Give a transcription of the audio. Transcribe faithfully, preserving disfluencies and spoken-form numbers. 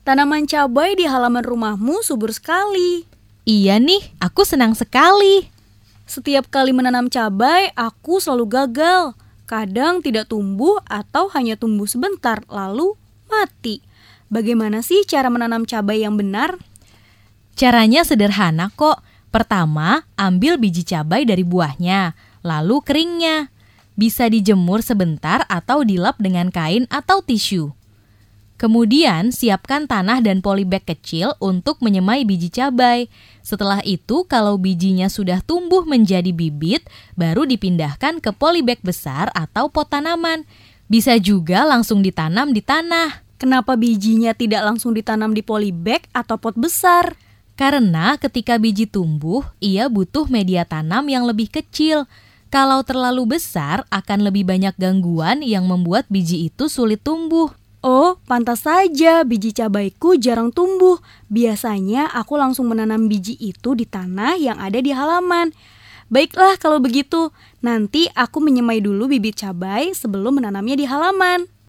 Tanaman cabai di halaman rumahmu subur sekali. Iya nih, aku senang sekali. Setiap kali menanam cabai, aku selalu gagal. Kadang tidak tumbuh atau hanya tumbuh sebentar, lalu mati. Bagaimana sih cara menanam cabai yang benar? Caranya sederhana kok. Pertama, ambil biji cabai dari buahnya, lalu keringnya. Bisa dijemur sebentar atau dilap dengan kain atau tisu. Kemudian, siapkan tanah dan polybag kecil untuk menyemai biji cabai. Setelah itu, kalau bijinya sudah tumbuh menjadi bibit, baru dipindahkan ke polybag besar atau pot tanaman. Bisa juga langsung ditanam di tanah. Kenapa bijinya tidak langsung ditanam di polybag atau pot besar? Karena ketika biji tumbuh, ia butuh media tanam yang lebih kecil. Kalau terlalu besar, akan lebih banyak gangguan yang membuat biji itu sulit tumbuh. Oh, pantas saja biji cabaiku jarang tumbuh. Biasanya aku langsung menanam biji itu di tanah yang ada di halaman. Baiklah kalau begitu, nanti aku menyemai dulu bibit cabai sebelum menanamnya di halaman.